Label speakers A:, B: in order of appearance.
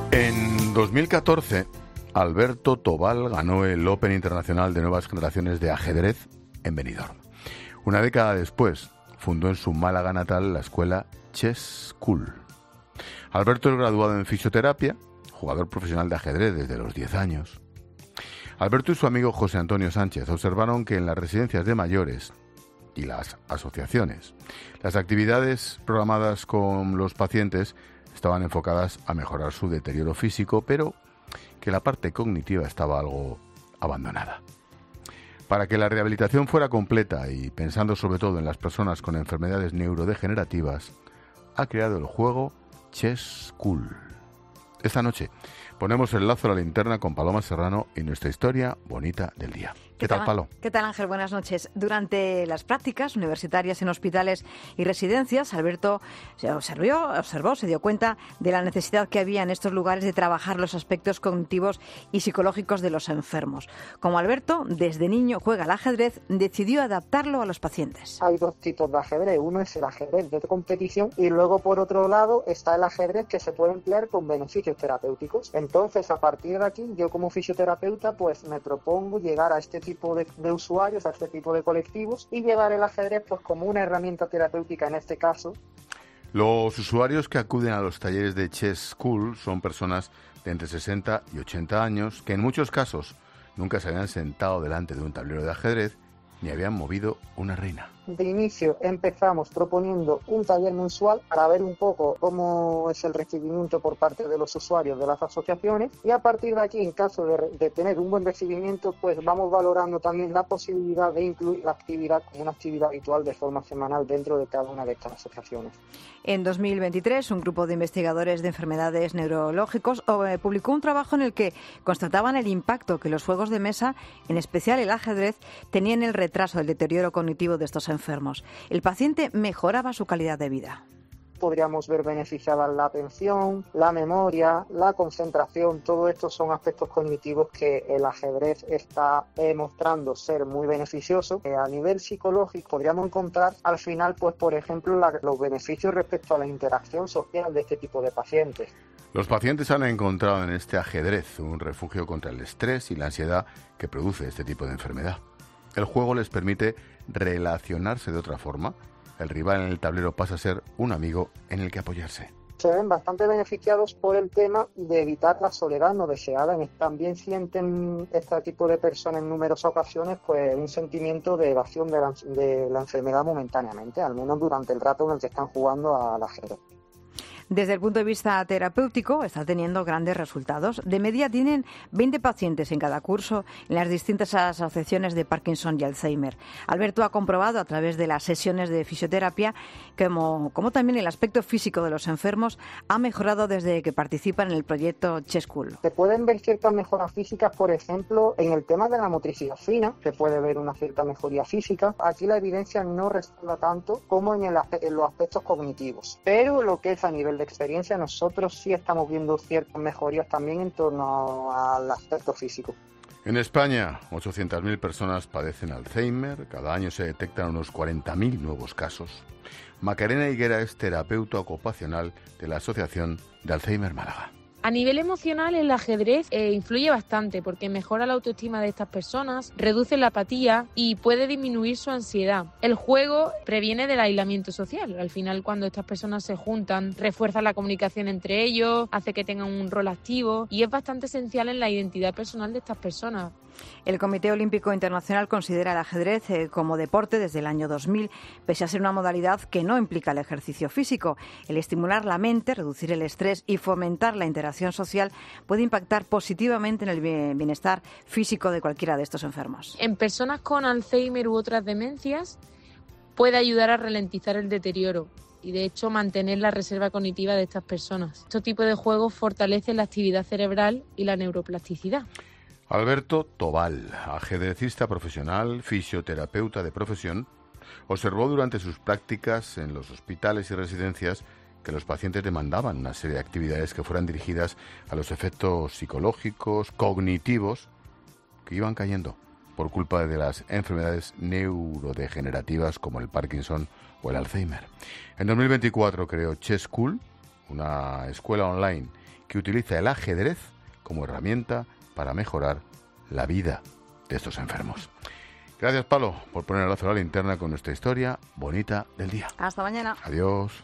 A: En 2014, Alberto Tobal ganó el Open Internacional de Nuevas Generaciones de Ajedrez en Benidorm. Una década después, fundó en su Málaga natal la escuela Chess School. Alberto es graduado en fisioterapia, jugador profesional de ajedrez desde los 10 años. Alberto y su amigo José Antonio Sánchez observaron que en las residencias de mayores y las asociaciones, las actividades programadas con los pacientes estaban enfocadas a mejorar su deterioro físico, pero que la parte cognitiva estaba algo abandonada. Para que la rehabilitación fuera completa y pensando sobre todo en las personas con enfermedades neurodegenerativas, ha creado el juego Chess School. Esta noche ponemos el lazo a la linterna con Paloma Serrano y nuestra historia bonita del día. ¿Qué tal, Palo?
B: ¿Qué tal, Ángel? Buenas noches. Durante las prácticas universitarias en hospitales y residencias, Alberto se dio cuenta de la necesidad que había en estos lugares de trabajar los aspectos cognitivos y psicológicos de los enfermos. Como Alberto, desde niño juega al ajedrez, decidió adaptarlo a los pacientes.
C: Hay dos tipos de ajedrez. Uno es el ajedrez de competición y luego, por otro lado, está el ajedrez que se puede emplear con beneficios terapéuticos. Entonces, a partir de aquí, yo como fisioterapeuta, pues me propongo llegar a este tipo de usuarios, a este tipo de colectivos y llevar el ajedrez pues como una herramienta terapéutica en este caso.
A: Los usuarios que acuden a los talleres de Chess School son personas de entre 60 y 80 años que en muchos casos nunca se habían sentado delante de un tablero de ajedrez ni habían movido una reina.
C: De inicio empezamos proponiendo un taller mensual para ver un poco cómo es el recibimiento por parte de los usuarios de las asociaciones y a partir de aquí, en caso de tener un buen recibimiento, pues vamos valorando también la posibilidad de incluir la actividad como una actividad habitual de forma semanal dentro de cada una de estas asociaciones.
B: En 2023, un grupo de investigadores de enfermedades neurológicos publicó un trabajo en el que constataban el impacto que los juegos de mesa, en especial el ajedrez, tenían en el retraso del deterioro cognitivo de estos enfermos. El paciente mejoraba su calidad de vida.
C: Podríamos ver beneficiadas la atención, la memoria, la concentración. Todo esto son aspectos cognitivos que el ajedrez está mostrando ser muy beneficioso. A nivel psicológico podríamos encontrar al final, pues por ejemplo, los beneficios respecto a la interacción social de este tipo de pacientes.
A: Los pacientes han encontrado en este ajedrez un refugio contra el estrés y la ansiedad que produce este tipo de enfermedad. El juego les permite relacionarse de otra forma. El rival en el tablero pasa a ser un amigo en el que apoyarse.
C: Se ven bastante beneficiados por el tema de evitar la soledad no deseada. También sienten este tipo de personas en numerosas ocasiones pues un sentimiento de evasión de la enfermedad momentáneamente, al menos durante el rato en el que están jugando al ajedrez.
B: Desde el punto de vista terapéutico, está teniendo grandes resultados. De media tienen 20 pacientes en cada curso en las distintas asociaciones de Parkinson y Alzheimer. Alberto ha comprobado a través de las sesiones de fisioterapia como también el aspecto físico de los enfermos ha mejorado desde que participan en el proyecto Chess School.
C: Se pueden ver ciertas mejoras físicas, por ejemplo, en el tema de la motricidad fina, se puede ver una cierta mejoría física. Aquí la evidencia no respalda tanto como en los aspectos cognitivos. Pero lo que es a nivel de experiencia, nosotros sí estamos viendo ciertas mejorías también en torno al aspecto físico.
A: En España, 800.000 personas padecen Alzheimer. Cada año se detectan unos 40.000 nuevos casos. Macarena Higuera es terapeuta ocupacional de la Asociación de Alzheimer Málaga.
D: A nivel emocional, el ajedrez influye bastante porque mejora la autoestima de estas personas, reduce la apatía y puede disminuir su ansiedad. El juego previene del aislamiento social. Al final, cuando estas personas se juntan, refuerza la comunicación entre ellos, hace que tengan un rol activo y es bastante esencial en la identidad personal de estas personas.
B: El Comité Olímpico Internacional considera el ajedrez como deporte desde el año 2000, pese a ser una modalidad que no implica el ejercicio físico. El estimular la mente, reducir el estrés y fomentar la interacción social puede impactar positivamente en el bienestar físico de cualquiera de estos enfermos.
D: En personas con Alzheimer u otras demencias puede ayudar a ralentizar el deterioro y, de hecho, mantener la reserva cognitiva de estas personas. Este tipo de juegos fortalecen la actividad cerebral y la neuroplasticidad.
A: Alberto Tobal, ajedrecista profesional, fisioterapeuta de profesión, observó durante sus prácticas en los hospitales y residencias que los pacientes demandaban una serie de actividades que fueran dirigidas a los efectos psicológicos, cognitivos, que iban cayendo por culpa de las enfermedades neurodegenerativas como el Parkinson o el Alzheimer. En 2024 creó Chess School, una escuela online que utiliza el ajedrez como herramienta para mejorar la vida de estos enfermos. Gracias, Palo, por poner el lazo a la linterna con nuestra historia bonita del día.
B: Hasta mañana.
A: Adiós.